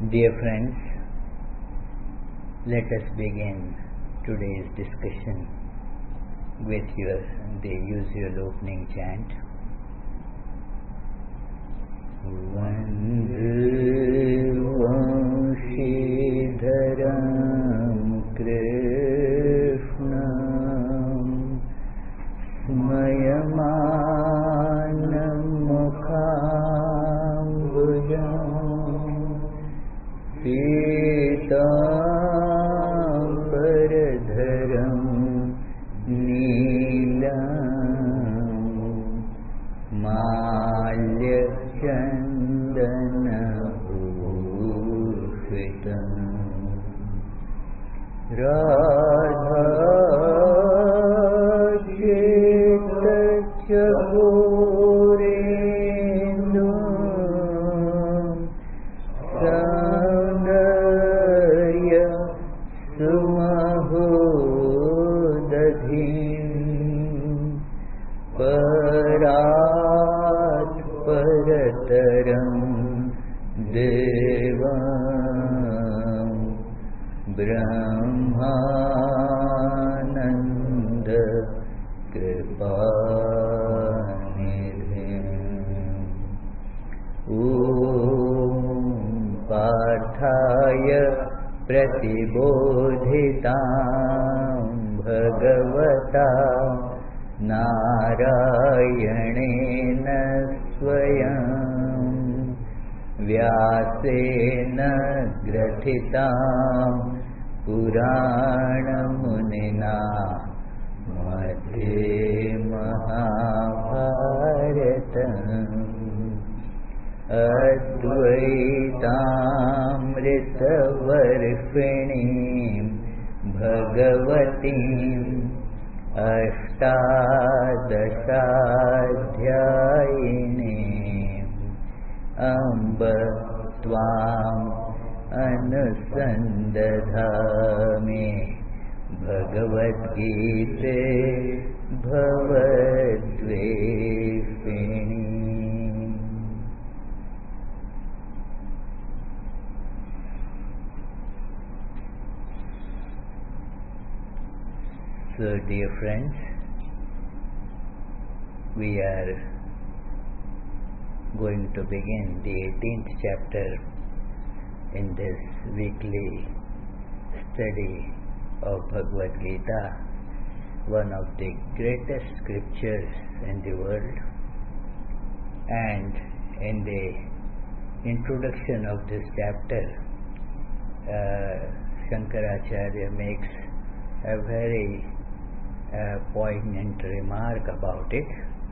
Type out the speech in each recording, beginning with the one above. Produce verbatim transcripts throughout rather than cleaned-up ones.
Dear friends, let us begin today's discussion with your the usual opening chant. Vandevamshidharam Krishnam Smayamanam Mukhambujam Pitamparadharam Neelam Malyachandana-bhushitam Radha-chita-chagorendu Saundaya Sumahodadhim Parat Parataram Devam Brahmananda Kripanidhim Om Pathaya Pratibodhitam Bhagavata Narayanena Swayam Vyasena Grathitam Puranamunina Madhye Mahabharatam Advaitamritavarfinim Bhagavatim Ashtadashadhyayinim Amba Tvam Anusandadhami Bhagavad Gita Bhavadveshini. So, dear friends, we are going to begin the eighteenth chapter in this weekly study of Bhagavad Gita, one of the greatest scriptures in the world. And in the introduction of this chapter, uh, Shankaracharya makes a very uh, poignant remark about it,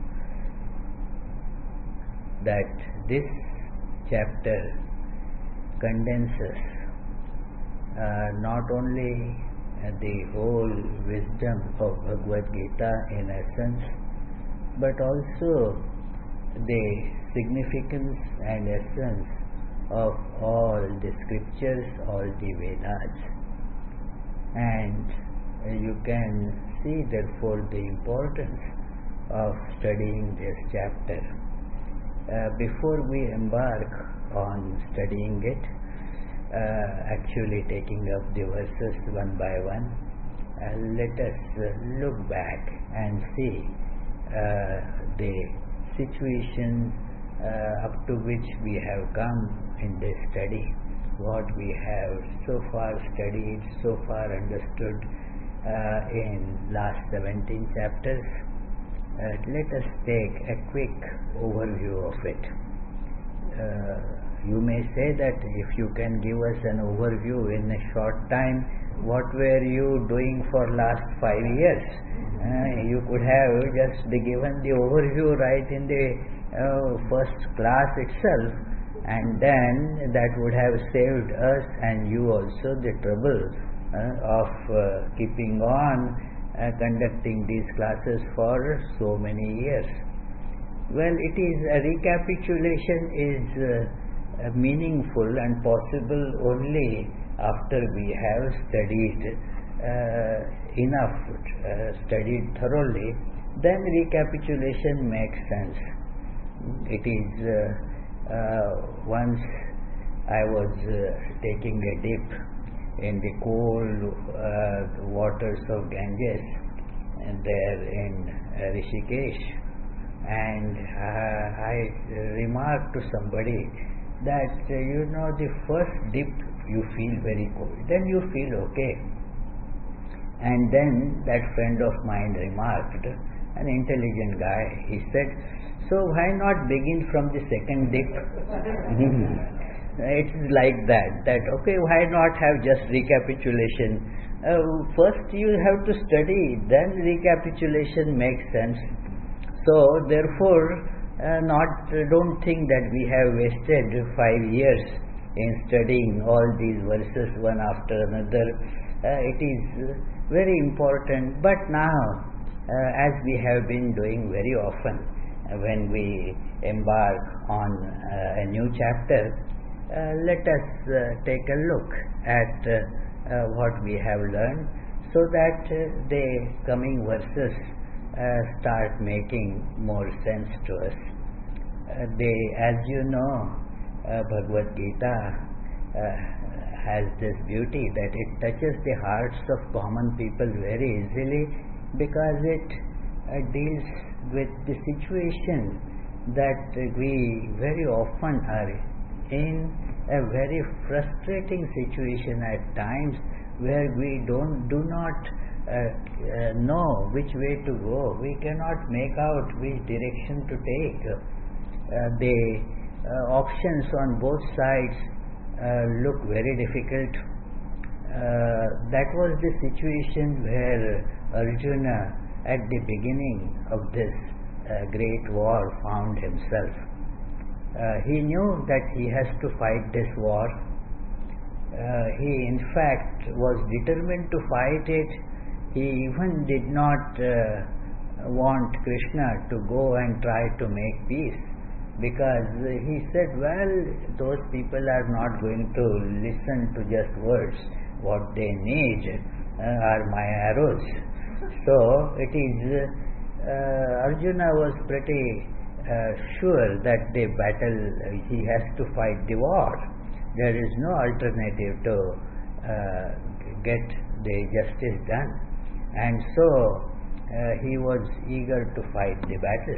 that this chapter condenses uh, not only uh, the whole wisdom of Bhagavad Gita in essence, but also the significance and essence of all the scriptures, all the Vedas. And uh, you can see therefore the importance of studying this chapter. Uh, before we embark on studying it, uh, actually taking up the verses one by one, uh, let us uh, look back and see uh, the situation uh, up to which we have come in this study, what we have so far studied, so far understood uh, in last seventeen chapters. Uh, let us take a quick overview of it. Uh, you may say that if you can give us an overview in a short time, what were you doing for last five years? Uh, you could have just given the overview right in the uh, first class itself, and then that would have saved us and you also the trouble uh, of uh, keeping on Uh, conducting these classes for so many years. Well, it is a recapitulation is uh, uh, meaningful and possible only after we have studied uh, enough, uh, studied thoroughly, then recapitulation makes sense. It is uh, uh, once I was uh, taking a dip in the cold uh, waters of Ganges and there in uh, Rishikesh, and uh, I remarked to somebody that uh, you know the first dip you feel very cold, then you feel okay, and then that friend of mine remarked, an intelligent guy, he said, so why not begin from the second dip? It's like that, that okay, why not have just recapitulation? Uh, first you have to study, then recapitulation makes sense. So therefore, uh, not uh, don't think that we have wasted five years in studying all these verses one after another. Uh, it is very important, but now, uh, as we have been doing very often, uh, when we embark on uh, a new chapter, uh, let us uh, take a look at uh, uh, what we have learned, so that uh, the coming verses uh, start making more sense to us. Uh, they, as you know, uh, Bhagavad Gita uh, has this beauty that it touches the hearts of common people very easily, because it uh, deals with the situation that uh, we very often are in, a very frustrating situation at times, where we don't do not uh, uh, know which way to go. We cannot make out which direction to take. Uh, the uh, options on both sides uh, look very difficult. Uh, that was the situation where Arjuna at the beginning of this uh, great war found himself. Uh, he knew that he has to fight this war. Uh, he in fact was determined to fight it. He even did not uh, want Krishna to go and try to make peace, because he said, well, those people are not going to listen to just words. What they need uh, are my arrows. So it is uh, Arjuna was pretty uh, sure that the battle, uh, he has to fight the war. There is no alternative to uh, get the justice done, and so uh, he was eager to fight the battle.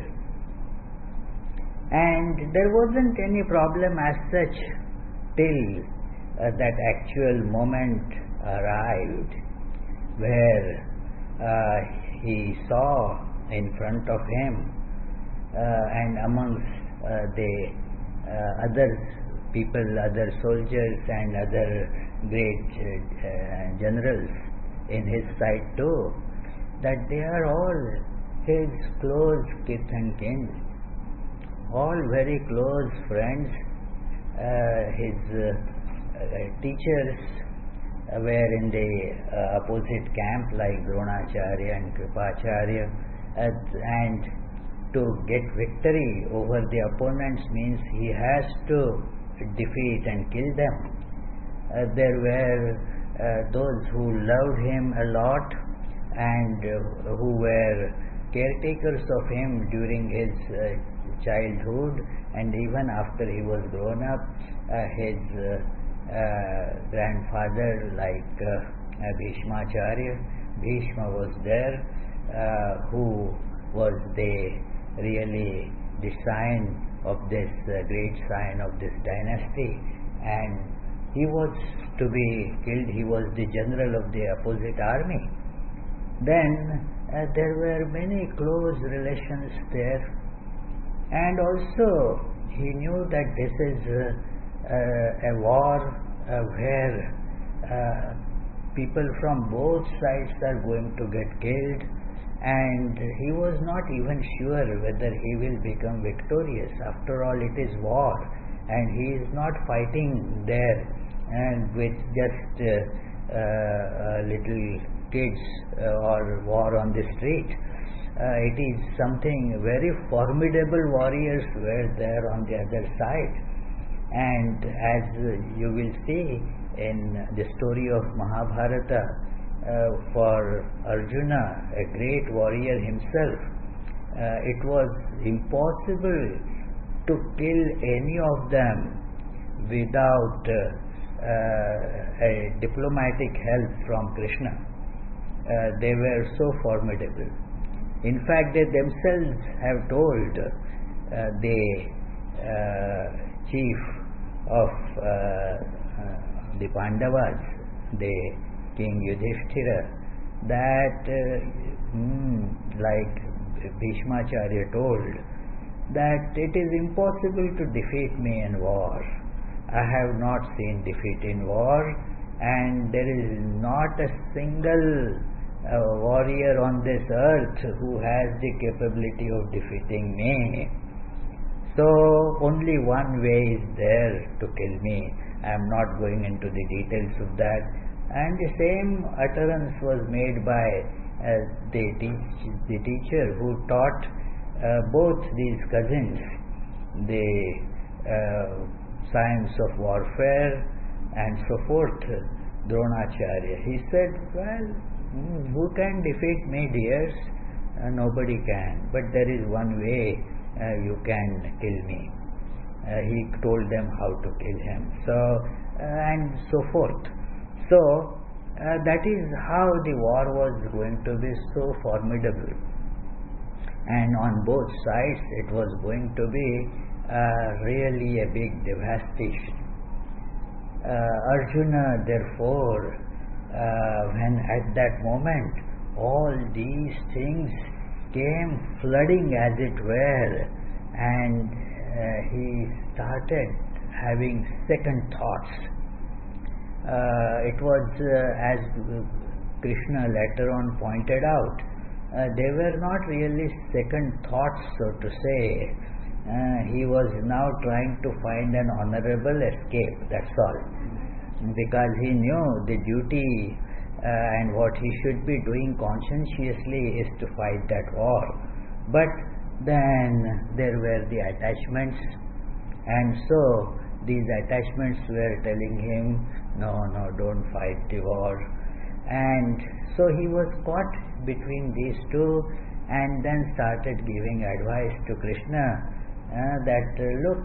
And there wasn't any problem as such till uh, that actual moment arrived, where uh, he saw in front of him uh, and amongst uh, the uh, other people, other soldiers and other great uh, generals in his side too, that they are all his close kith and kin, all very close friends, uh, his uh, uh, teachers uh, were in the uh, opposite camp, like Dronacharya and Kripacharya, uh, and to get victory over the opponents means he has to defeat and kill them. Uh, there were uh, those who loved him a lot and uh, who were caretakers of him during his uh, childhood, and even after he was grown up, uh, his uh, uh, grandfather, like uh, Bhishmacharya, Bhishma was there, uh, who was the really the sign of this uh, great sign of this dynasty, and he was to be killed. He was the general of the opposite army. Then uh, there were many close relations there, and also he knew that this is uh, uh, a war uh, where uh, people from both sides are going to get killed, and he was not even sure whether he will become victorious. After all, it is war, and he is not fighting there and with just uh, uh, little kids uh, or war on the street. Uh, it is something very formidable. Warriors were there on the other side, and as uh, you will see in the story of Mahabharata, uh, for Arjuna, a great warrior himself, uh, it was impossible to kill any of them without uh, uh, a diplomatic help from Krishna. Uh, they were so formidable. In fact, they themselves have told uh, the uh, chief of uh, uh, the Pandavas, the King Yudhishthira, that uh, mm, like Bhishmacharya told, that it is impossible to defeat me in war. I have not seen defeat in war, and there is not a single uh, warrior on this earth who has the capability of defeating me. So only one way is there to kill me. I am not going into the details of that. And the same utterance was made by uh, the, teach, the teacher who taught uh, both these cousins the uh, science of warfare and so forth, Dronacharya. He said, well, who can defeat me, dears? Uh, nobody can. But there is one way uh, you can kill me. Uh, he told them how to kill him. So, uh, and so forth. So, uh, that is how the war was going to be so formidable. And on both sides it was going to be uh, really a big devastation. Uh, Arjuna, therefore, uh, when at that moment all these things came flooding as it were, and uh, he started having second thoughts. Uh, it was uh, as Krishna later on pointed out, uh, they were not really second thoughts, so to say. Uh, he was now trying to find an honorable escape, that's all, because he knew the duty uh, and what he should be doing conscientiously is to fight that war. But then there were the attachments, and so these attachments were telling him, no, no, don't fight the war. And so he was caught between these two, and then started giving advice to Krishna uh, that uh, look,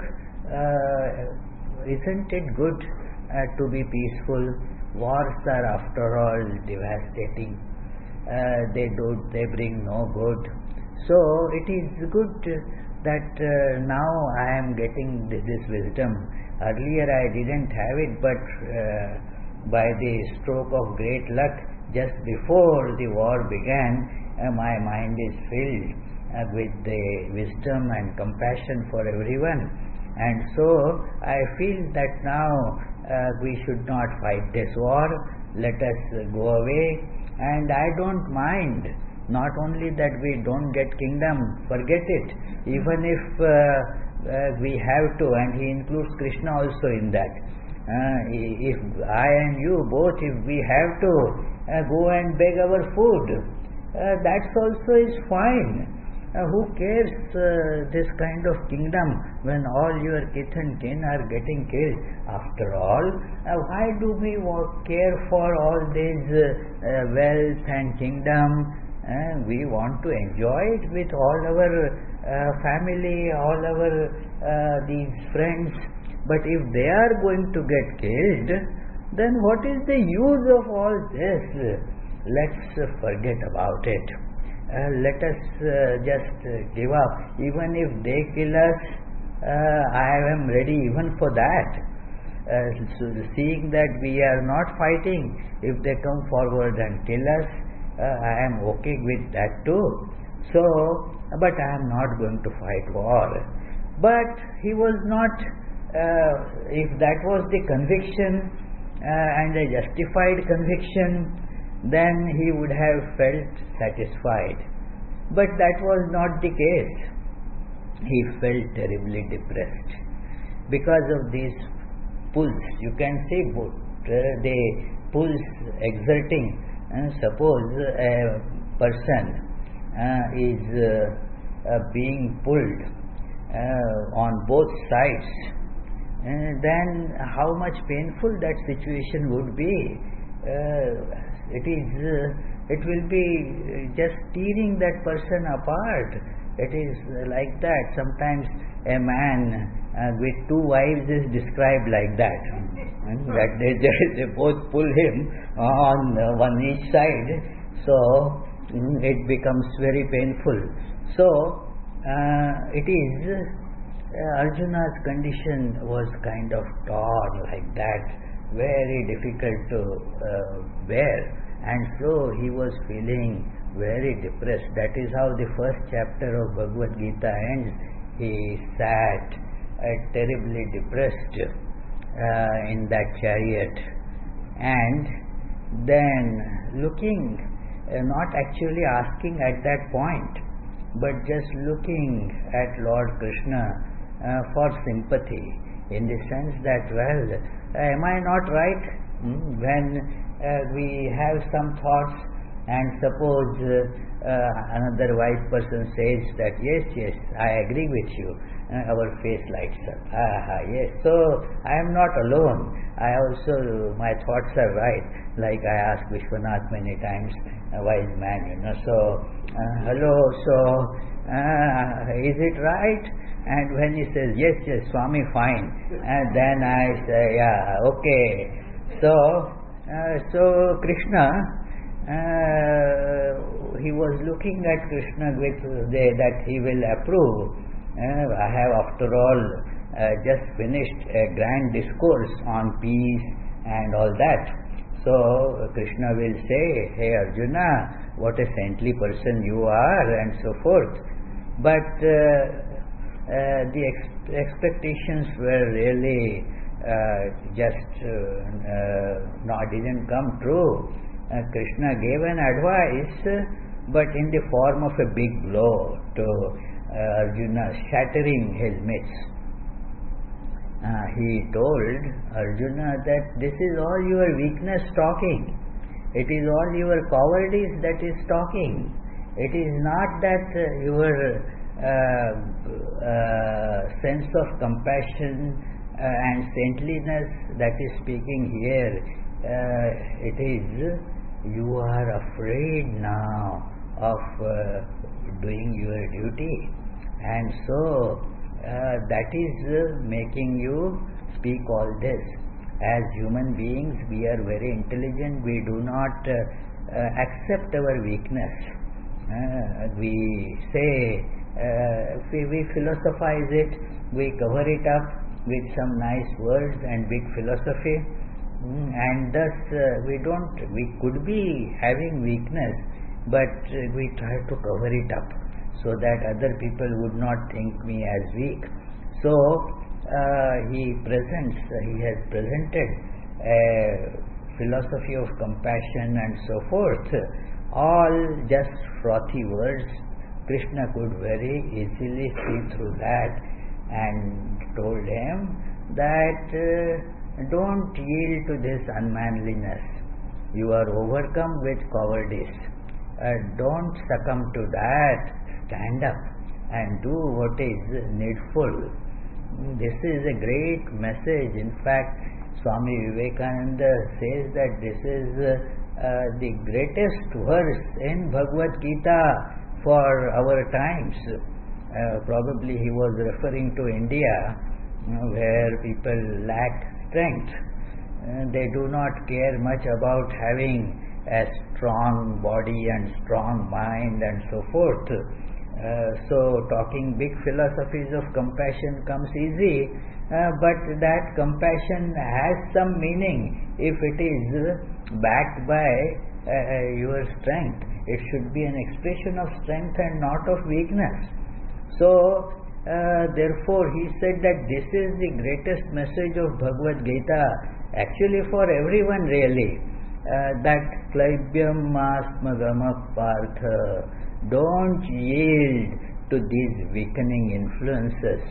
uh, isn't it good uh, to be peaceful? Wars are after all devastating. Uh, they do they bring no good. So it is good that uh, now I am getting this, this wisdom. Earlier I didn't have it, but uh, by the stroke of great luck, just before the war began, uh, my mind is filled uh, with the wisdom and compassion for everyone. And so I feel that now uh, we should not fight this war. Let us uh, go away. And I don't mind. Not only that we don't get kingdom, forget it. Even if uh, uh, we have to, and he includes Krishna also in that. Uh, if I and you both, if we have to uh, go and beg our food, uh, that also is fine. Uh, who cares uh, this kind of kingdom when all your kith and kin are getting killed? After all, uh, why do we care for all this uh, uh, wealth and kingdom? Uh, we want to enjoy it with all our uh, family, all our uh, these friends. But if they are going to get killed, then what is the use of all this? Let's uh, forget about it. Uh, let us uh, just uh, give up. Even if they kill us, uh, I am ready even for that. Uh, so seeing that we are not fighting, if they come forward and kill us, uh, I am okay with that too. So, but I am not going to fight war. But he was not, uh, if that was the conviction uh, and a justified conviction, then he would have felt satisfied. But that was not the case. He felt terribly depressed because of these pulls. You can see both uh, the pulls exerting. Uh, suppose a person uh, is uh, uh, being pulled uh, on both sides, uh, then how much painful that situation would be. Uh, It is, uh, it will be just tearing that person apart. It is like that. Sometimes a man uh, with two wives is described like that. And that they, they, they both pull him on uh, one each side, so mm, it becomes very painful. So uh, it is uh, Arjuna's condition was kind of torn like that, very difficult to uh, bear, and so he was feeling very depressed. That is how the first chapter of Bhagavad Gita ends. He sat uh, terribly depressed uh, in that chariot, and then looking, uh, not actually asking at that point, but just looking at Lord Krishna uh, for sympathy, in the sense that, well, am I not right? Hmm? When uh, we have some thoughts, and suppose uh, uh, another wise person says that, yes, yes, I agree with you, uh, our face lights up. Ah, yes, so I am not alone. I also, my thoughts are right, like I asked Vishwanath many times, a wise man, you know, so, uh, hello, so, uh, is it right? And when he says, yes, yes, Swami, fine, and then I say, yeah, okay. So, uh, so Krishna, uh, he was looking at Krishna with the, that he will approve. Uh, I have, after all, uh, just finished a grand discourse on peace and all that. So Krishna will say, hey Arjuna, what a saintly person you are, and so forth. But uh, Uh, the ex- expectations were really uh, just uh, uh, not didn't come true. Uh, Krishna gave an advice, uh, but in the form of a big blow to uh, Arjuna, shattering his myths. Uh, he told Arjuna that this is all your weakness talking. It is all your cowardice that is talking. It is not that uh, your Uh, uh, sense of compassion uh, and saintliness that is speaking here. Uh, it is you are afraid now of uh, doing your duty, and so uh, that is uh, making you speak all this. As human beings, we are very intelligent. We do not uh, uh, accept our weakness. Uh, we say, Uh, we, we philosophize it, we cover it up with some nice words and big philosophy, mm, and thus uh, we don't, we could be having weakness, but uh, we try to cover it up so that other people would not think me as weak. So uh, he presents, uh, he has presented a philosophy of compassion and so forth, all just frothy words. Krishna could very easily see through that and told him that uh, don't yield to this unmanliness. You are overcome with cowardice. Uh, don't succumb to that. Stand up and do what is needful. This is a great message. In fact, Swami Vivekananda says that this is uh, uh, the greatest verse in Bhagavad Gita for our times. Uh, probably he was referring to India, you know, where people lack strength. Uh, they do not care much about having a strong body and strong mind and so forth. Uh, so talking big philosophies of compassion comes easy, uh, but that compassion has some meaning if it is backed by uh, your strength. It should be an expression of strength and not of weakness. So, uh, therefore, he said that this is the greatest message of Bhagavad Gita, actually for everyone really, uh, that Klaibyam Asmagama Partha, don't yield to these weakening influences.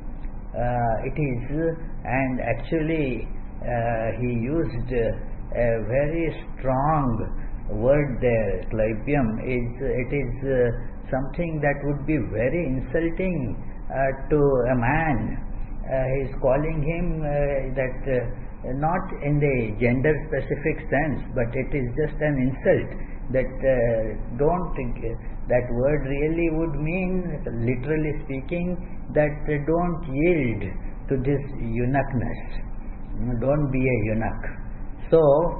Uh, it is, and actually uh, he used uh, a very strong word there. Klaibyam is, it is uh, something that would be very insulting uh, to a man. Uh, he is calling him uh, that uh, not in the gender specific sense, but it is just an insult. That uh, don't think uh, that word really would mean, literally speaking, that uh, don't yield to this eunuchness. Don't be a eunuch. So,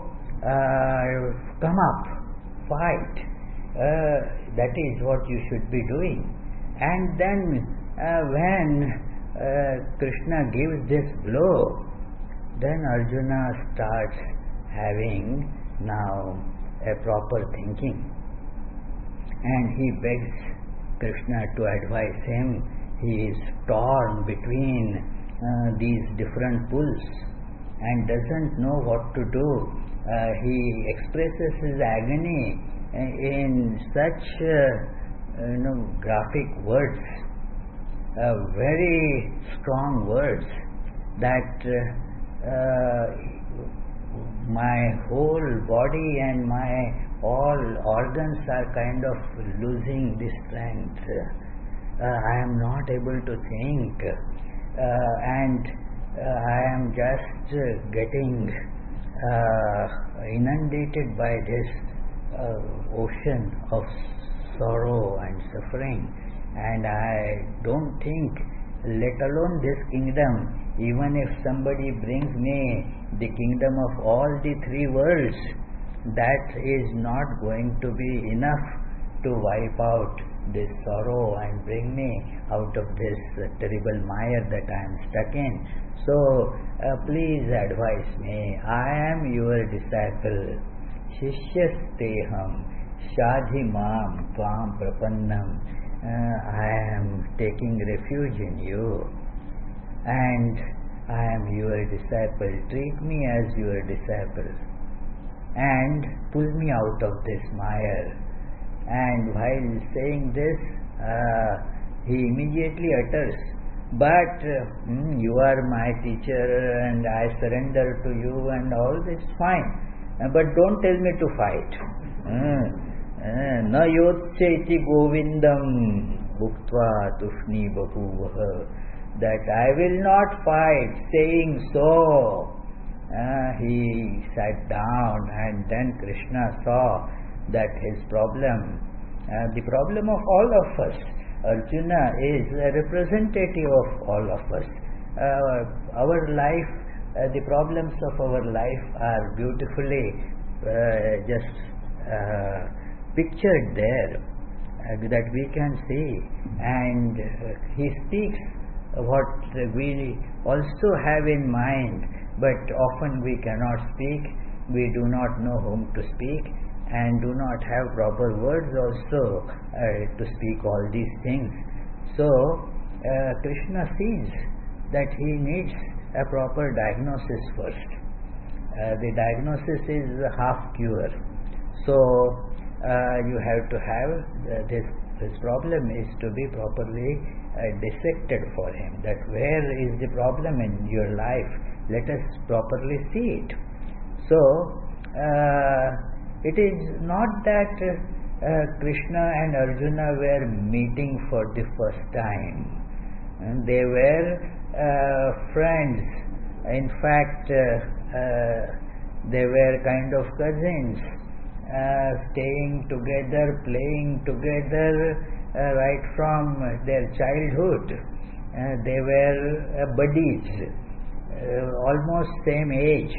uh, come up, fight. Uh, that is what you should be doing. And then uh, when uh, Krishna gives this blow, then Arjuna starts having now a proper thinking. And he begs Krishna to advise him. He is torn between uh, these different pulls and doesn't know what to do. Uh, he expresses his agony in such uh, you know, graphic words, uh, very strong words, that uh, uh, my whole body and my all organs are kind of losing the strength. Uh, I am not able to think, uh, and uh, I am just uh, getting uh, inundated by this uh, ocean of sorrow and suffering, and I don't think, let alone this kingdom, even if somebody brings me the kingdom of all the three worlds, that is not going to be enough to wipe out this sorrow and bring me out of this uh, terrible mire that I am stuck in. So uh, please advise me. I am your disciple. Shishyasteham shadhi mam tvam prapannam. Uh, I am taking refuge in you, and I am your disciple. Treat me as your disciple and pull me out of this mire. And while saying this, uh, he immediately utters, but uh, mm, you are my teacher and I surrender to you and all this, fine, uh, but don't tell me to fight. Na yotche iti govindam bhuktva tushni bahuvaha, that I will not fight. Saying so, uh, he sat down, and then Krishna saw that his problem, uh, the problem of all of us, Arjuna is a representative of all of us. Uh, our life, uh, the problems of our life are beautifully uh, just uh, pictured there, uh, that we can see, and uh, he speaks what we also have in mind, but often we cannot speak, we do not know whom to speak, and do not have proper words also uh, to speak all these things. So uh, Krishna sees that he needs a proper diagnosis first. Uh, the diagnosis is half cure. So uh, you have to have uh, this, this problem is to be properly uh, dissected for him, that where is the problem in your life, let us properly see it. So uh, it is not that uh, Krishna and Arjuna were meeting for the first time. And they were uh, friends. In fact, uh, uh, they were kind of cousins, uh, staying together, playing together uh, right from their childhood. Uh, they were uh, buddies, uh, almost same age.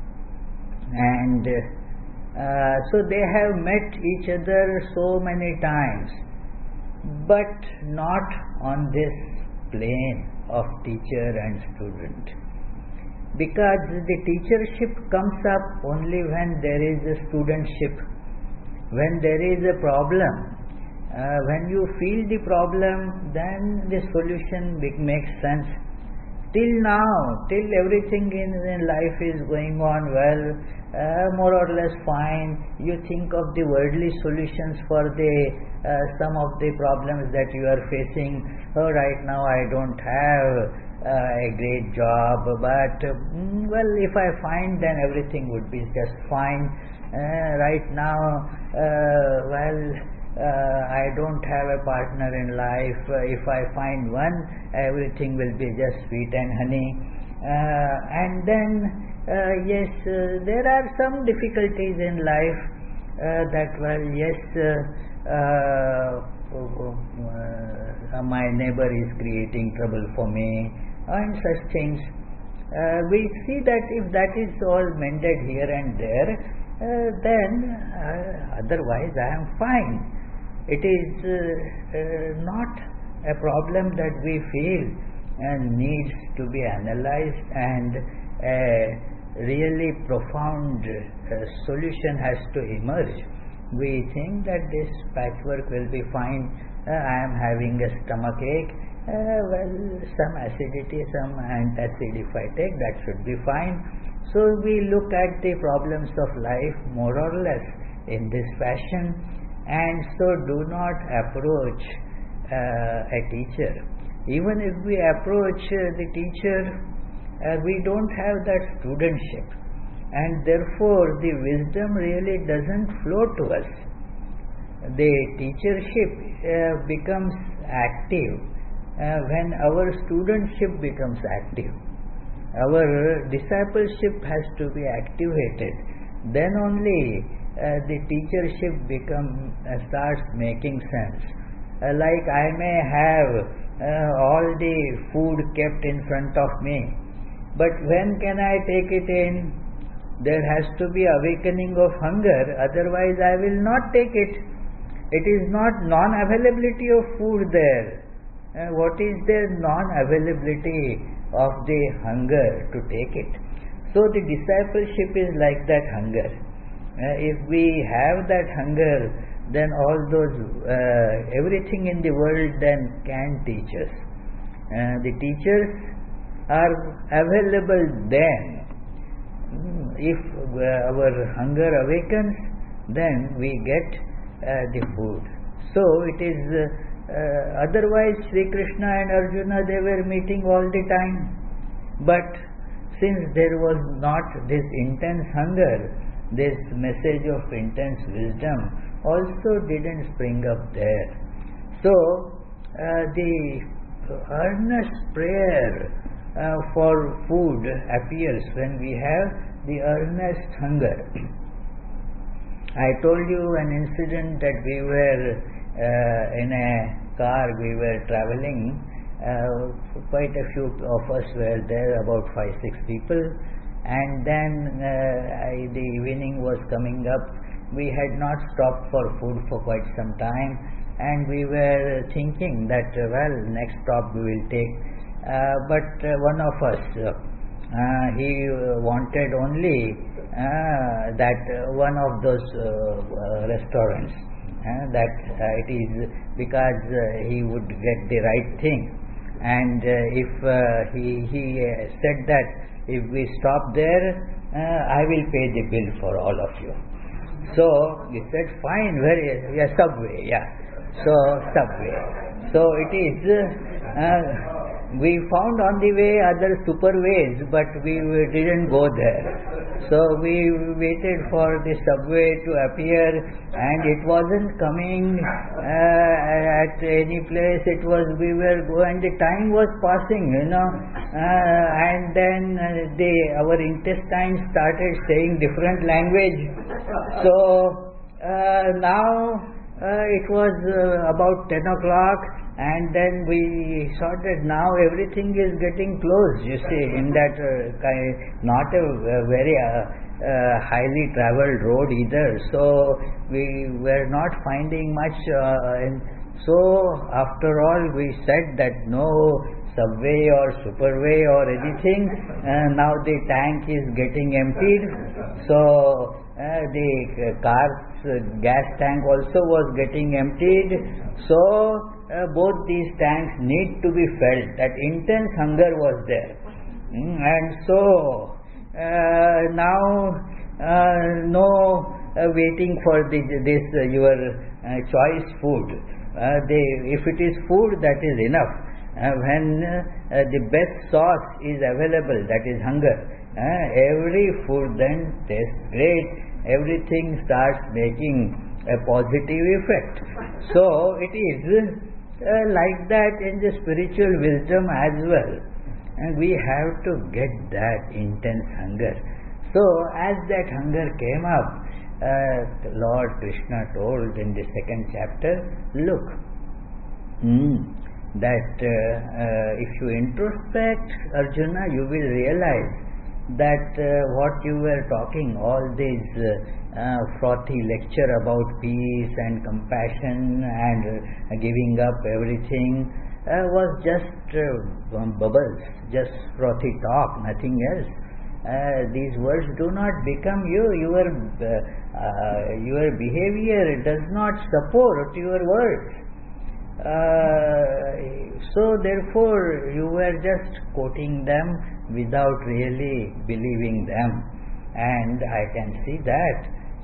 And uh, Uh, so they have met each other so many times, but not on this plane of teacher and student, because the teachership comes up only when there is a studentship, when there is a problem. Uh, when you feel the problem, then the solution makes sense. Till now, till everything in, in life is going on well, uh, more or less fine, you think of the worldly solutions for the uh, some of the problems that you are facing. Oh, right now I don't have uh, a great job, but uh, well, if I find, then everything would be just fine. Uh, right now, uh, well, Uh, I don't have a partner in life. Uh, if I find one, everything will be just sweet and honey. Uh, and then, uh, yes, uh, there are some difficulties in life uh, that, well, yes, uh, uh, uh, my neighbor is creating trouble for me. and such things. Uh, we see that if that is all mended here and there, uh, then uh, otherwise I am fine. It is uh, uh, not a problem that we feel and needs to be analyzed, and a really profound uh, solution has to emerge. We think that this patchwork will be fine. Uh, I am having a stomach ache. Uh, well, some acidity, some antacid if I take, that should be fine. So we look at the problems of life more or less in this fashion, and so do not approach uh, a teacher. Even if we approach uh, the teacher, uh, we don't have that studentship, and therefore the wisdom really doesn't flow to us. The teachership uh, becomes active uh, when our studentship becomes active. Our discipleship has to be activated. Then only uh, the teachership become uh, starts making sense. Uh, like I may have uh, all the food kept in front of me, but when can I take it in? There has to be awakening of hunger, otherwise I will not take it. It is not non-availability of food there. Uh, what is there? Non-availability of the hunger to take it. So the discipleship is like that hunger. Uh, if we have that hunger, then all those, uh, everything in the world then can teach us. Uh, the teachers are available then. If uh, our hunger awakens, then we get uh, the food. So it is uh, uh, otherwise Sri Krishna and Arjuna, they were meeting all the time, but since there was not this intense hunger, this message of intense wisdom also didn't spring up there. So uh, the earnest prayer uh, for food appears when we have the earnest hunger. I told you an incident that we were uh, in a car, we were traveling, uh, quite a few of us were there, about five, six people, and then uh, I, the evening was coming up. We had not stopped for food for quite some time, and we were thinking that, uh, well, next stop we will take. Uh, but uh, one of us, uh, he wanted only uh, that uh, one of those uh, uh, restaurants, uh, that uh, it is because uh, he would get the right thing. And uh, if uh, he, he uh, said that if we stop there, uh, I will pay the bill for all of you. So he said, fine, very, yeah, Subway, yeah. So, Subway. So it is, uh, we found on the way other super ways, but we didn't go there. So we waited for the Subway to appear, and it wasn't coming uh, at any place. It was, we were going, the time was passing, you know, uh, and then uh, the, our intestines started saying different language. So uh, now uh, it was uh, about ten o'clock, and then we saw that now everything is getting closed, you see, in that uh, kind, not a, a very uh, uh, highly traveled road either. So we were not finding much. Uh, in, so after all, we said that no Subway or Superway or anything. Uh, now the tank is getting emptied. So uh, the car's uh, gas tank also was getting emptied. So Uh, both these tanks need to be felt. That intense hunger was there, mm, and so uh, now uh, no uh, waiting for the, this uh, your uh, choice food. Uh, they, if it is food, that is enough. Uh, when uh, the best sauce is available, that is hunger. Uh, every food then tastes great. Everything starts making a positive effect. So it is. Uh, like that in the spiritual wisdom as well, and we have to get that intense hunger. So as that hunger came up, uh, Lord Krishna told in the second chapter, look, mm, that uh, uh, if you introspect, Arjuna, you will realize that uh, what you were talking, all these uh, uh, frothy lecture about peace and compassion and uh, giving up everything uh, was just uh, bubbles, just frothy talk, nothing else. Uh, these words do not become you. Your uh, uh, your behavior does not support your words. Uh, so therefore you were just quoting them without really believing them, and I can see that.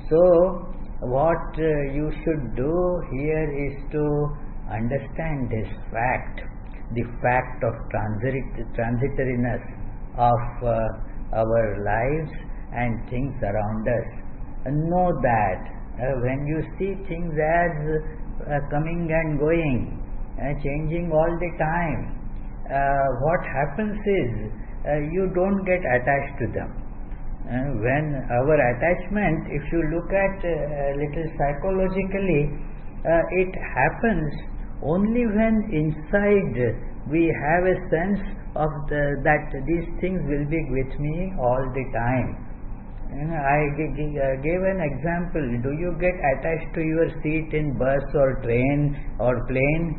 So what uh, you should do here is to understand this fact, the fact of transit- transitoriness of uh, our lives and things around us. And know that uh, when you see things as uh, coming and going, uh, changing all the time, uh, what happens is uh, you don't get attached to them. Uh, when our attachment, if you look at uh, a little psychologically, uh, it happens only when inside we have a sense of the, that these things will be with me all the time. And I g- g- uh, gave an example. Do you get attached to your seat in bus or train or plane?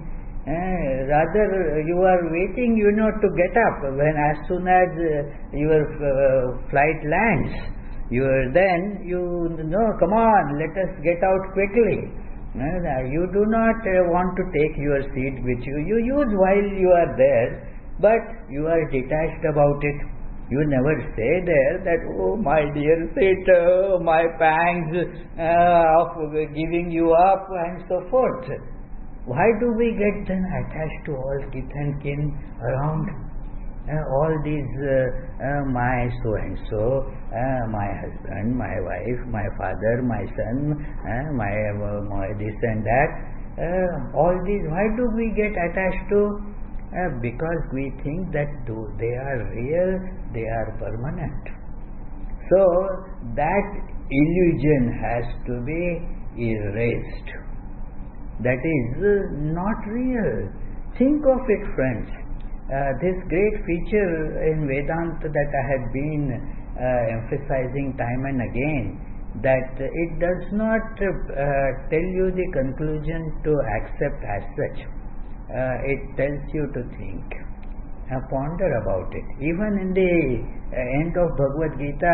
Uh, rather, you are waiting, you know, to get up when as soon as uh, your uh, flight lands. You are then you know, come on, let us get out quickly. Uh, you do not uh, want to take your seat with you. You use while you are there, but you are detached about it. You never say there that, oh my dear seat, oh, my pangs uh, of giving you up and so forth. Why do we get then attached to all kith and kin around? Uh, all these, uh, uh, my so-and-so, uh, my husband, my wife, my father, my son, uh, my, uh, my this and that. Uh, all these, why do we get attached to? Uh, because we think that though they are real, they are permanent. So that illusion has to be erased. That is uh, not real. Think of it, friends. Uh, this great feature in Vedanta that I have been uh, emphasizing time and again, that it does not uh, tell you the conclusion to accept as such. Uh, it tells you to think, uh, ponder about it. Even in the uh, end of Bhagavad Gita,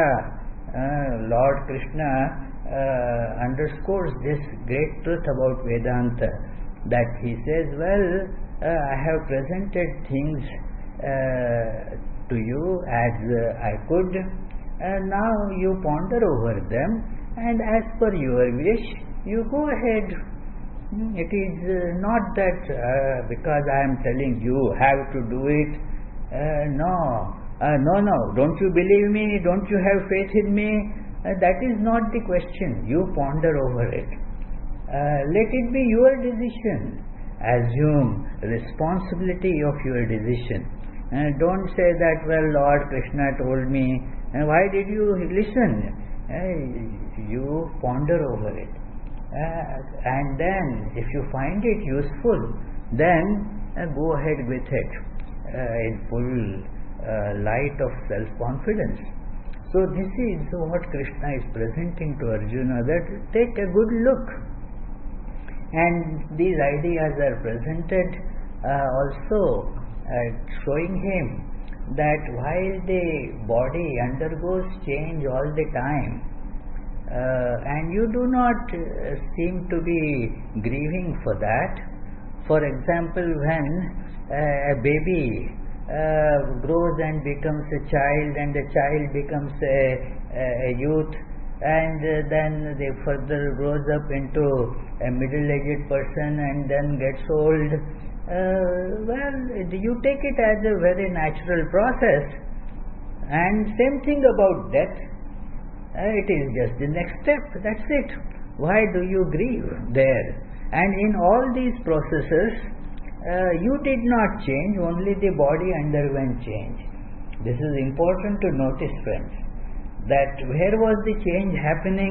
uh, Lord Krishna uh, underscores this great truth about Vedanta, that he says, well, uh, I have presented things uh, to you as uh, I could, and now you ponder over them, and as per your wish, you go ahead. It is uh, not that uh, because I am telling you have to do it. Uh, no, uh, no, no. Don't you believe me? Don't you have faith in me? Uh, that is not the question. You ponder over it. Uh, let it be your decision. Assume responsibility of your decision. Uh, don't say that, well, Lord Krishna told me. Uh, why did you listen? Uh, you ponder over it. Uh, and then if you find it useful, then uh, go ahead with it uh, in full uh, light of self-confidence. So this is what Krishna is presenting to Arjuna, that take a good look. And these ideas are presented uh, also uh, showing him that while the body undergoes change all the time, Uh, and you do not uh, seem to be grieving for that. For example, when uh, a baby uh, grows and becomes a child, and the child becomes a, a youth, and uh, then they further grows up into a middle-aged person and then gets old, uh, well, you take it as a very natural process. And same thing about death. Uh, it is just the next step, that's it. Why do you grieve there? And in all these processes, uh, you did not change, only the body underwent change. This is important to notice, friends, that where was the change happening?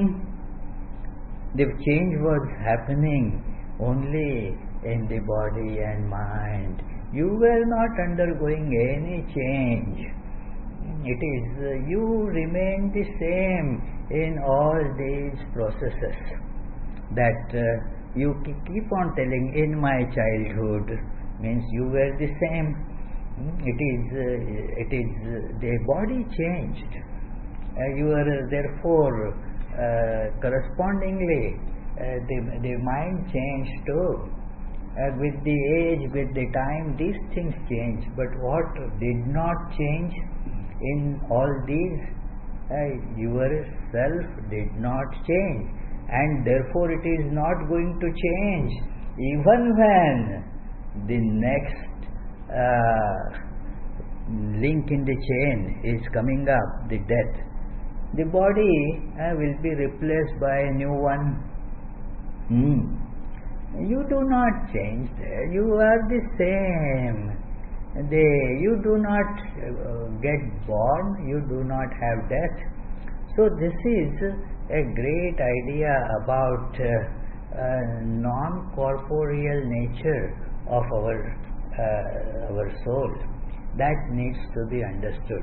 The change was happening only in the body and mind, You were not undergoing any change. It is, uh, you remain the same in all these processes. That uh, you keep on telling, in my childhood, means you were the same. It is, uh, it is uh, the body changed. Uh, you are uh, therefore uh, correspondingly uh, the, the mind changed too. Uh, with the age, with the time, these things change. But what did not change in all these? Uh, yourself did not change, and therefore it is not going to change even when the next uh, link in the chain is coming up, the death. The body uh, will be replaced by a new one. Hmm. You do not change there. You are the same. They, you do not uh, get born, you do not have death. So this is a great idea about uh, uh, non-corporeal nature of our uh, our soul. That needs to be understood.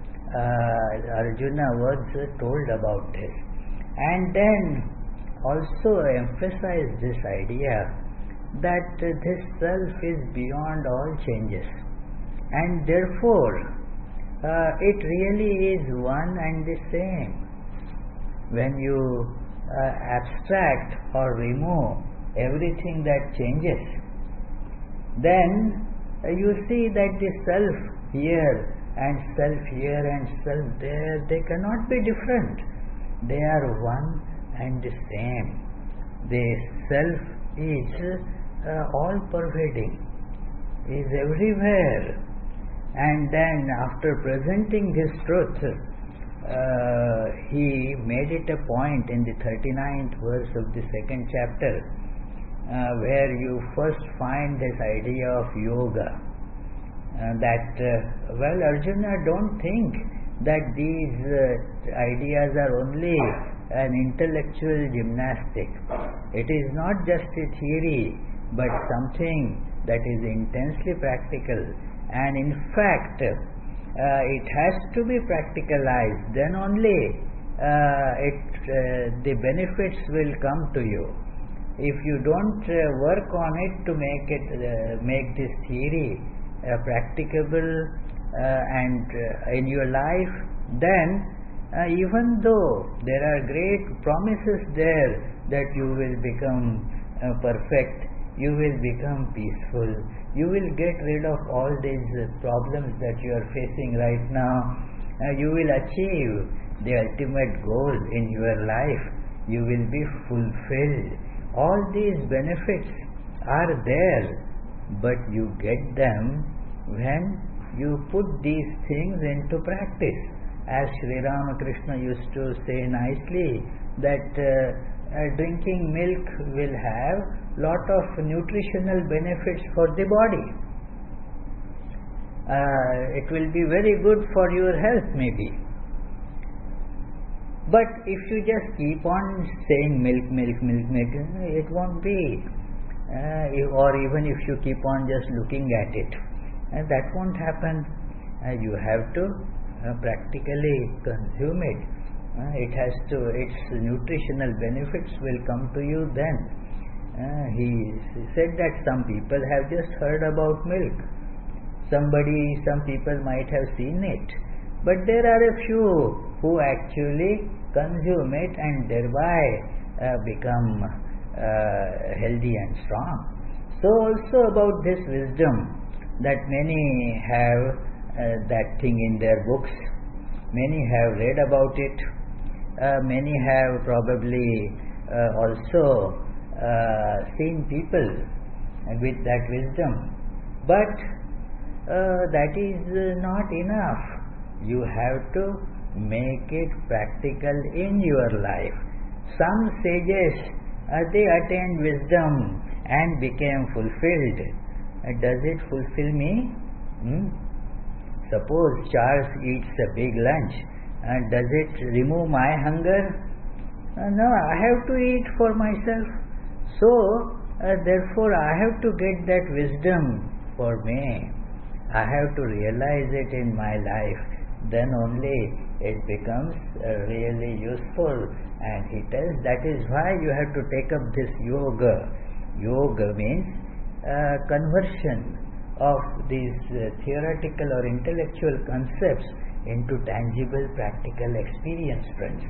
Uh, Arjuna was told about this, and then also emphasize this idea that uh, this self is beyond all changes, and therefore uh, it really is one and the same. When you uh, abstract or remove everything that changes, then uh, you see that the self here and self here and self there, they cannot be different. They are one and the same. The self is uh, all pervading, is everywhere. And then after presenting this truth, uh, he made it a point in the thirty-ninth verse of the second chapter, uh, where you first find this idea of yoga. Uh, that, uh, well, Arjuna, don't think that these uh, ideas are only an intellectual gymnastic. It is not just a theory, but something that is intensely practical. And in fact, uh, it has to be practicalized. Then only uh, it, uh, the benefits will come to you. If you don't uh, work on it to make it, uh, make this theory uh, practicable uh, and uh, in your life, then uh, even though there are great promises there that you will become uh, perfect, you will become peaceful, you will get rid of all these uh, problems that you are facing right now, uh, you will achieve the ultimate goal in your life, you will be fulfilled. All these benefits are there, but you get them when you put these things into practice. As Sri Ramakrishna used to say nicely, that uh, uh, drinking milk will have lot of nutritional benefits for the body. Uh, it will be very good for your health maybe. But if you just keep on saying milk, milk, milk, milk, it won't be. Uh, or even if you keep on just looking at it, uh, that won't happen. Uh, you have to uh, practically consume it. Uh, it has to, its nutritional benefits will come to you then. Uh, he said that some people have just heard about milk. Somebody, some people might have seen it. But there are a few who actually consume it and thereby uh, become uh, healthy and strong. So also about this wisdom, that many have uh, that thing in their books, many have read about it, uh, many have probably uh, also uh, seen people with that wisdom. But uh, that is uh, not enough. You have to make it practical in your life. Some sages, uh, they attained wisdom and became fulfilled. Uh, does it fulfill me? Hmm? Suppose Charles eats a big lunch. Uh, does it remove my hunger? Uh, no, I have to eat for myself. So, uh, therefore I have to get that wisdom for me. I have to realize it in my life. Then only it becomes uh, really useful. And he tells that is why you have to take up this yoga. Yoga means uh, conversion of these uh, theoretical or intellectual concepts into tangible practical experience, friends.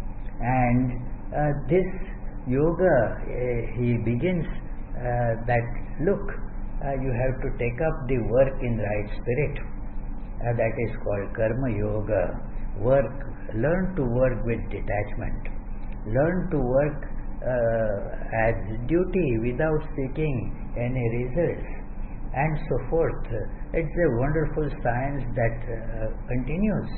And uh, this yoga, uh, he begins uh, that look, uh, you have to take up the work in right spirit. Uh, that is called karma yoga. Work, learn to work with detachment. Learn to work uh, as duty without seeking any results, and so forth. It's a wonderful science that uh, continues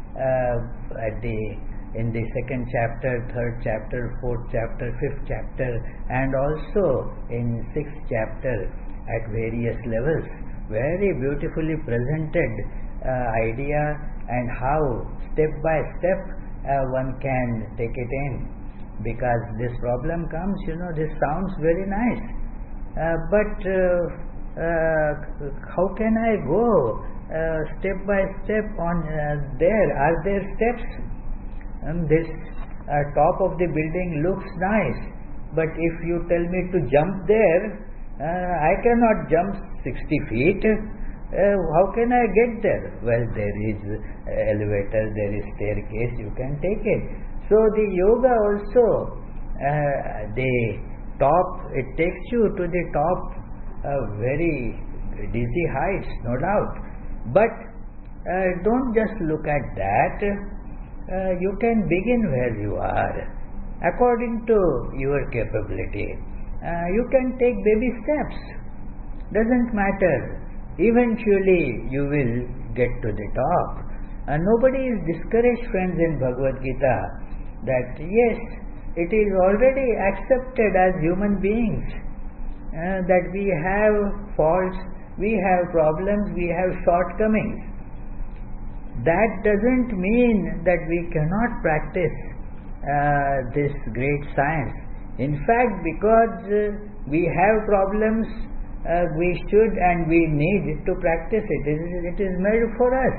uh, at the in the second chapter, third chapter, fourth chapter, fifth chapter, and also in sixth chapter at various levels. Very beautifully presented uh, idea, and how step by step uh, one can take it in. Because this problem comes, you know, this sounds very nice, uh, but uh, uh, how can I go uh, step by step on uh, there? Are there steps? Um, this uh, top of the building looks nice, but if you tell me to jump there, uh, I cannot jump sixty feet. Uh, how can I get there? Well, there is uh, elevator, there is staircase, you can take it. So the yoga also, uh, the top, it takes you to the top, uh, very dizzy heights, no doubt. But uh, don't just look at that. Uh, you can begin where you are, according to your capability. Uh, you can take baby steps. Doesn't matter. Eventually you will get to the top. Uh, nobody is discouraged, friends, in Bhagavad Gita, that yes, it is already accepted as human beings uh, that we have faults, we have problems, we have shortcomings. That doesn't mean that we cannot practice uh, this great science. In fact, because uh, we have problems, uh, we should and we need to practice it. It is, it is made for us.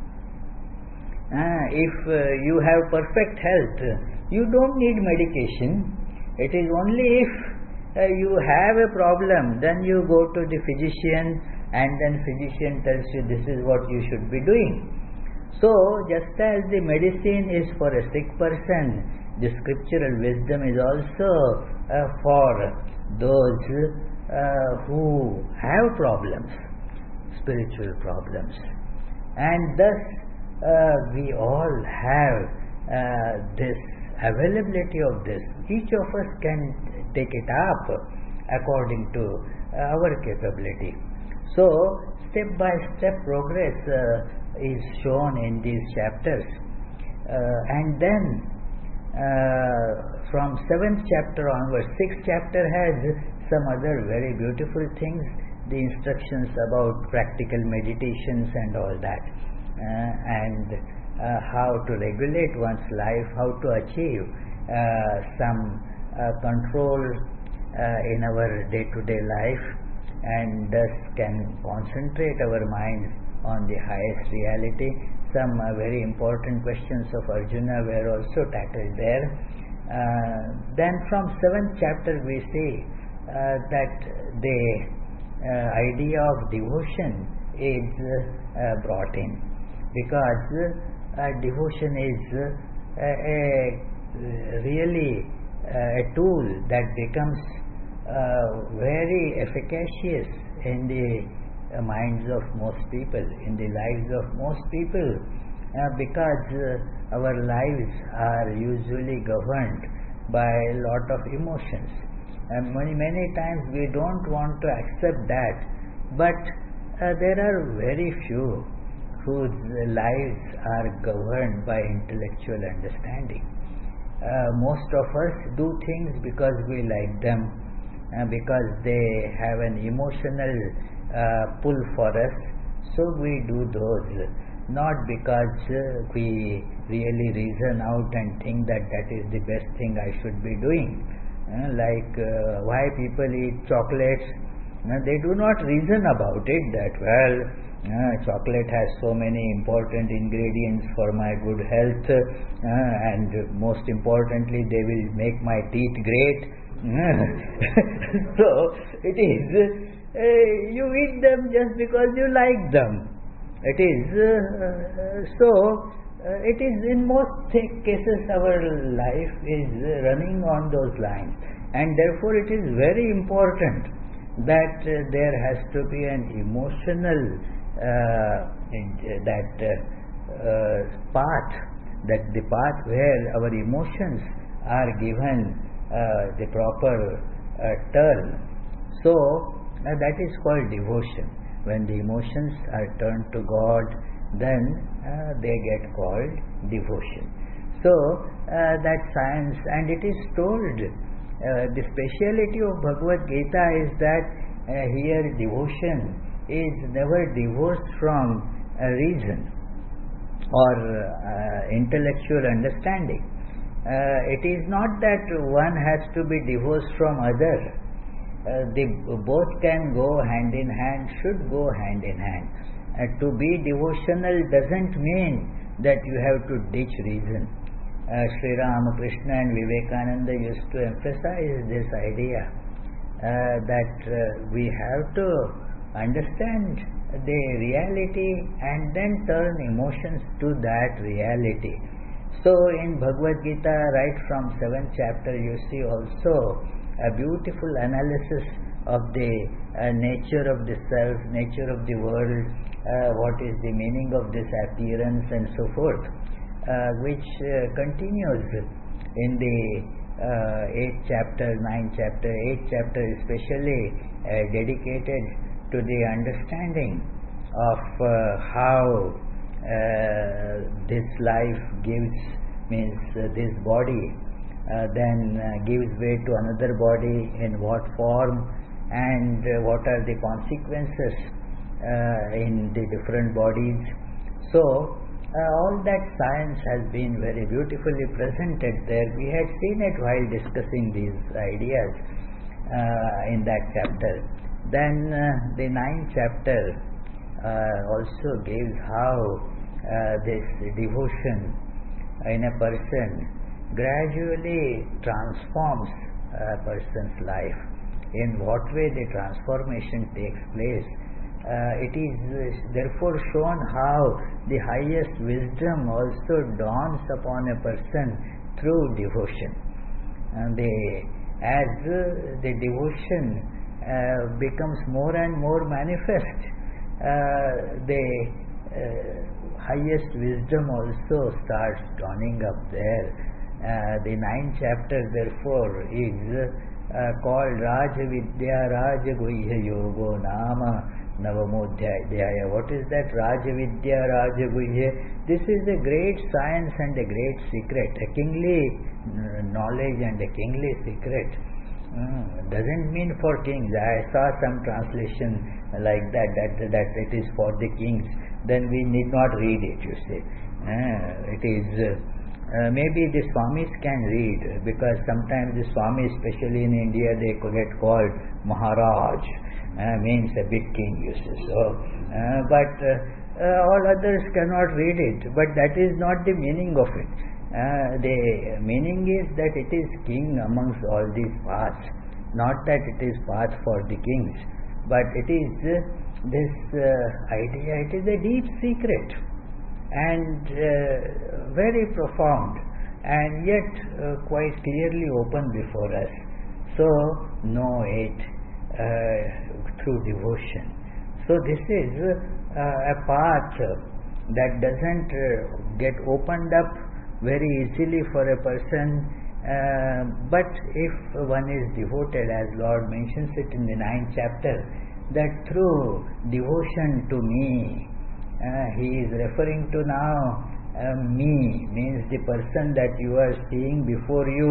Uh, if uh, you have perfect health, you don't need medication. It is only if uh, you have a problem, then you go to the physician, and then physician tells you this is what you should be doing. So, just as the medicine is for a sick person, the scriptural wisdom is also uh, for those uh, who have problems, spiritual problems. And thus, uh, we all have uh, this availability of this. Each of us can take it up according to our capability. So, step by step progress uh, is shown in these chapters. Uh, and then uh, from seventh chapter onwards, sixth chapter has some other very beautiful things, the instructions about practical meditations and all that, uh, and uh, how to regulate one's life, how to achieve uh, some uh, control uh, in our day-to-day life, and thus can concentrate our minds on the highest reality. Some uh, very important questions of Arjuna were also tackled there. Uh, then from seventh chapter we see uh, that the uh, idea of devotion is uh, brought in, because uh, devotion is uh, a, a really uh, a tool that becomes uh, very efficacious in the Uh, minds of most people, in the lives of most people, uh, because uh, our lives are usually governed by a lot of emotions, and many many times we don't want to accept that, but uh, there are very few whose lives are governed by intellectual understanding. Uh, most of us do things because we like them, uh, because they have an emotional Uh, pull for us, so we do those, not because uh, we really reason out and think that that is the best thing I should be doing. Uh, like uh, why people eat chocolates, Now, they do not reason about it that, well, uh, chocolate has so many important ingredients for my good health, uh, and most importantly, they will make my teeth great. So, it is, uh, you eat them just because you like them. It is, uh, so, uh, it is in most cases our life is running on those lines, and therefore it is very important that uh, there has to be an emotional uh, that uh, uh, path, that the path where our emotions are given uh, the proper uh, turn. So uh, that is called devotion. When the emotions are turned to God, then uh, they get called devotion. So uh, that science, and it is told. Uh, the speciality of Bhagavad Gita is that uh, here devotion is never divorced from uh, reason or uh, intellectual understanding. Uh, it is not that one has to be divorced from other. Uh, they both can go hand in hand, should go hand in hand. Uh, to be devotional doesn't mean that you have to ditch reason. Uh, Sri Ramakrishna and Vivekananda used to emphasize this idea uh, that uh, we have to understand the reality and then turn emotions to that reality. So in Bhagavad Gita, right from seventh chapter, you see also a beautiful analysis of the uh, nature of the self, nature of the world, uh, what is the meaning of this appearance and so forth. Uh, which uh, continues in the uh, eighth chapter, ninth chapter, eighth chapter especially uh, dedicated to the understanding of uh, how uh, this life gives, means uh, this body uh, then uh, gives way to another body, in what form, and uh, what are the consequences uh, in the different bodies. So Uh, all that science has been very beautifully presented there. We had seen it while discussing these ideas uh, in that chapter. Then uh, the ninth chapter uh, also gives how uh, this devotion in a person gradually transforms a person's life. In what way the transformation takes place. Uh, it is uh, therefore shown how the highest wisdom also dawns upon a person through devotion. And the, as uh, the devotion uh, becomes more and more manifest, uh, the uh, highest wisdom also starts dawning up there. Uh, the ninth chapter therefore is uh, called Raja Vidya Raja Guhya Yogo Nama Navamodhyaya. What is that? Raja Vidya, Raja Guhya. This is a great science and a great secret, a kingly knowledge and a kingly secret. Mm, doesn't mean for kings. I saw some translation like that, that, that it is for the kings. Then we need not read it, you see. Uh, it is, uh, maybe the Swamis can read, because sometimes the Swamis, especially in India, they get called Maharaj. Uh, means a big king, you see. So, uh, but uh, uh, all others cannot read it. But that is not the meaning of it. Uh, the meaning is that it is king amongst all these paths. Not that it is path for the kings, but it is uh, this uh, idea. It is a deep secret and uh, very profound, and yet uh, quite clearly open before us. So know it Uh, through devotion. So this is uh, a path that doesn't uh, get opened up very easily for a person, uh, but if one is devoted, as Lord mentions it in the ninth chapter, that through devotion to me, uh, he is referring to now uh, me, means the person that you are seeing before you.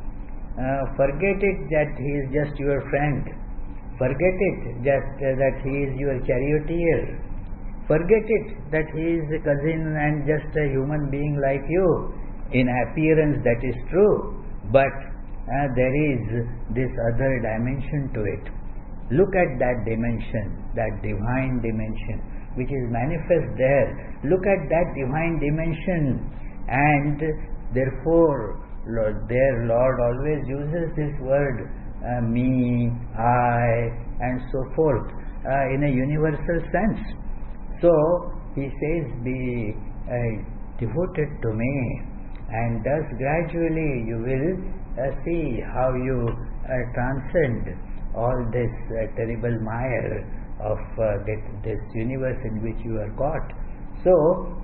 Uh, forget it that he is just your friend. Forget it just uh, that he is your charioteer. Forget it that he is a cousin and just a human being like you. In appearance that is true, but uh, there is this other dimension to it. Look at that dimension, that divine dimension which is manifest there. Look at that divine dimension, and therefore Lord, their Lord always uses this word uh, me, I, and so forth uh, in a universal sense. So he says, be uh, devoted to me, and thus gradually you will uh, see how you uh, transcend all this uh, terrible mire of uh, that, this universe in which you are caught. So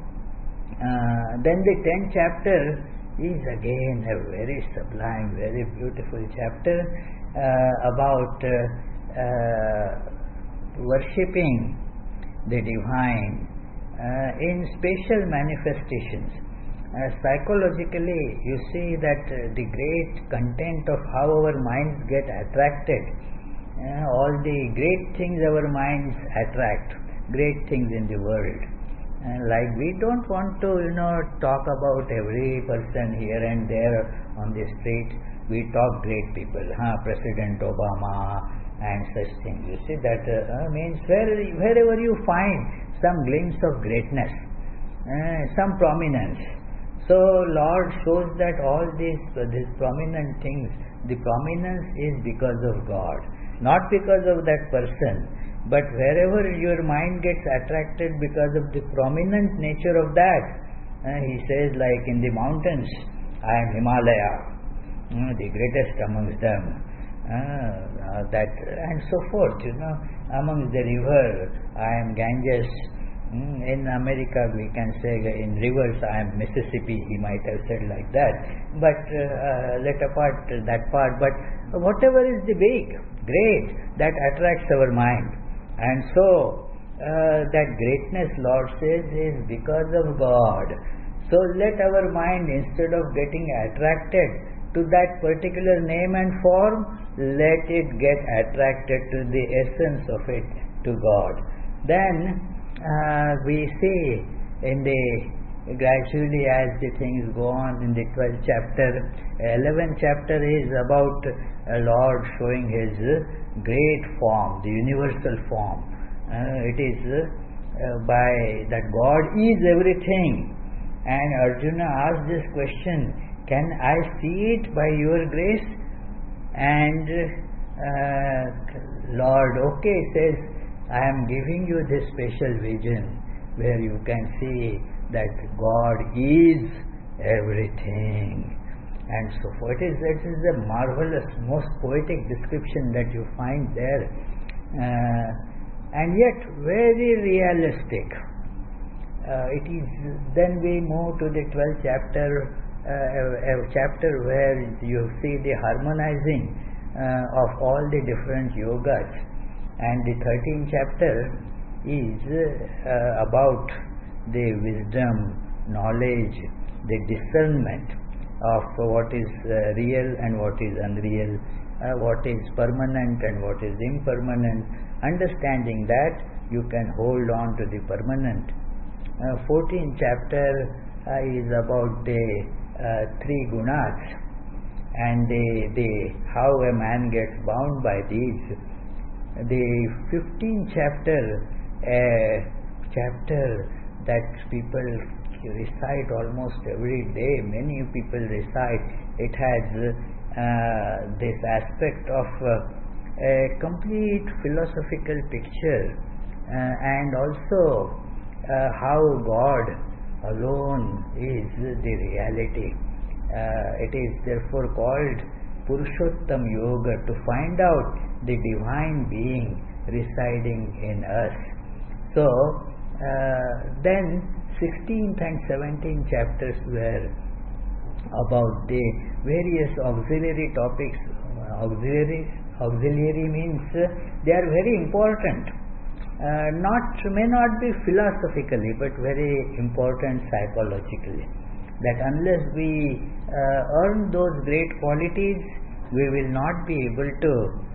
uh, then the tenth chapter is again a very sublime, very beautiful chapter uh, about uh, uh, worshipping the divine uh, in special manifestations. Uh, psychologically, you see that uh, the great content of how our minds get attracted, uh, all the great things our minds attract, great things in the world. Uh, like we don't want to, you know, talk about every person here and there on the street. We talk great people, huh? President Obama and such things. You see that uh, means where, wherever you find some glimpse of greatness, uh, some prominence. So Lord shows that all these uh, these prominent things, the prominence is because of God, not because of that person. But wherever your mind gets attracted because of the prominent nature of that, uh, he says, like in the mountains, I am Himalaya, uh, the greatest amongst them, uh, uh, that and so forth. You know, amongst the river, I am Ganges. Mm, in America, we can say in rivers, I am Mississippi. He might have said like that. But uh, uh, let apart that part. But whatever is the big, great, that attracts our mind. And so, uh, that greatness, Lord says, is because of God. So let our mind, instead of getting attracted to that particular name and form, let it get attracted to the essence of it, to God. Then uh, we see in the gradually as the things go on in the twelfth chapter, eleventh chapter is about uh, Lord showing His uh, great form, the universal form. Uh, it is uh, uh, by that God is everything. And Arjuna asked this question, can I see it by your grace? And uh, Lord, okay, says, I am giving you this special vision where you can see that God is everything. And so forth. It is, it is a marvelous, most poetic description that you find there. Uh, and yet very realistic. Uh, it is, then we move to the twelfth chapter, uh, a, a chapter where you see the harmonizing uh, of all the different yogas. And the thirteenth chapter is uh, about the wisdom, knowledge, the discernment of what is uh, real and what is unreal, uh, what is permanent and what is impermanent, understanding that you can hold on to the permanent. Uh, fourteenth chapter uh, is about the uh, three gunas and the, the how a man gets bound by these. The fifteenth chapter, a chapter that people recite almost every day, many people recite. It has uh, this aspect of uh, a complete philosophical picture uh, and also uh, how God alone is the reality. Uh, it is therefore called Purushottam Yoga, to find out the divine being residing in us. So uh, then sixteenth and seventeenth chapters were about the various auxiliary topics. Auxiliary, auxiliary means uh, they are very important. Uh, not may not be philosophically, but very important psychologically. That unless we uh, earn those great qualities, we will not be able to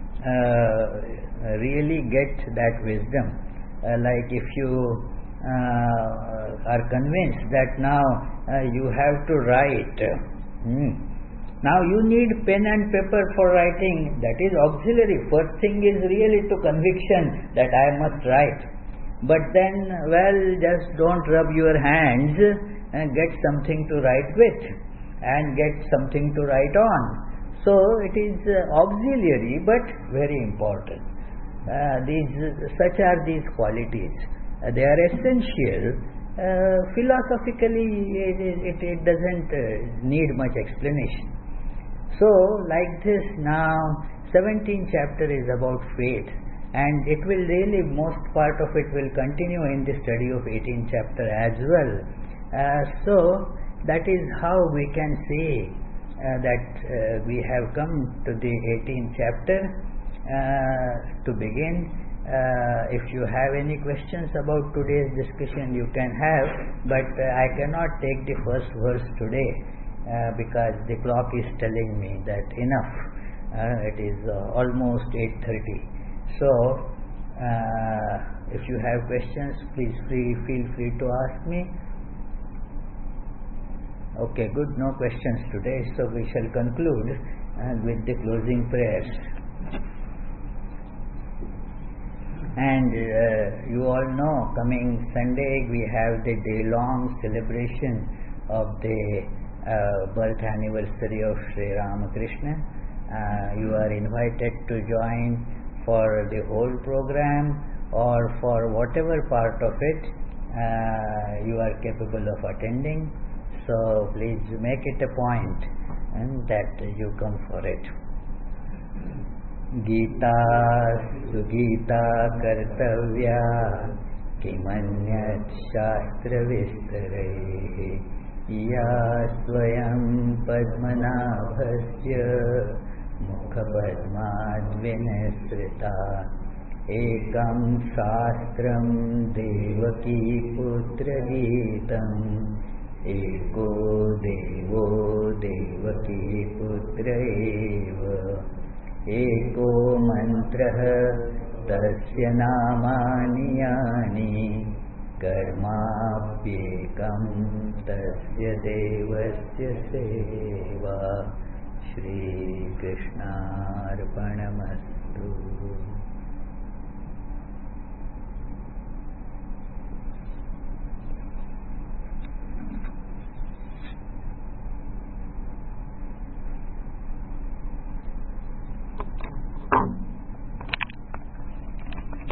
uh, really get that wisdom. Uh, like if you uh, are convinced that now uh, you have to write, hmm, Now you need pen and paper for writing. That is auxiliary. First thing is really to conviction that I must write. But then, well, just don't rub your hands and get something to write with and get something to write on. So it is uh, auxiliary but very important. Uh, these such are these qualities. Uh, they are essential. Uh, philosophically, it, it, it doesn't uh, need much explanation. So, like this, now seventeenth chapter is about faith, and it will really, most part of it will continue in the study of eighteenth chapter as well. Uh, so, that is how we can say uh, that uh, we have come to the eighteenth chapter. Uh, to begin, uh, if you have any questions about today's discussion, you can have, but uh, I cannot take the first verse today uh, because the clock is telling me that enough. Uh, it is uh, almost eight thirty. So, uh, if you have questions, please free, feel free to ask me. Okay, good, no questions today, so we shall conclude uh, with the closing prayers. And uh, you all know, coming Sunday we have the day-long celebration of the uh, birth anniversary of Sri Ramakrishna. Uh, you are invited to join for the whole program or for whatever part of it uh, you are capable of attending. So please make it a point and that you come for it. Gita Sugita कर्तव्या किमन्यत् शास्त्रविस्तरैः या स्वयं पद्मनाभस्य मुखपद्माद्विनिसृता एकं शास्त्रं देवकीपुत्रगीतम् एको देवो देवकीपुत्र एव एको मन्त्रः तस्य नामानि यानि कर्माप्येकं तस्य देवस्य सेवा. श्रीकृष्णार्पणमस्तु.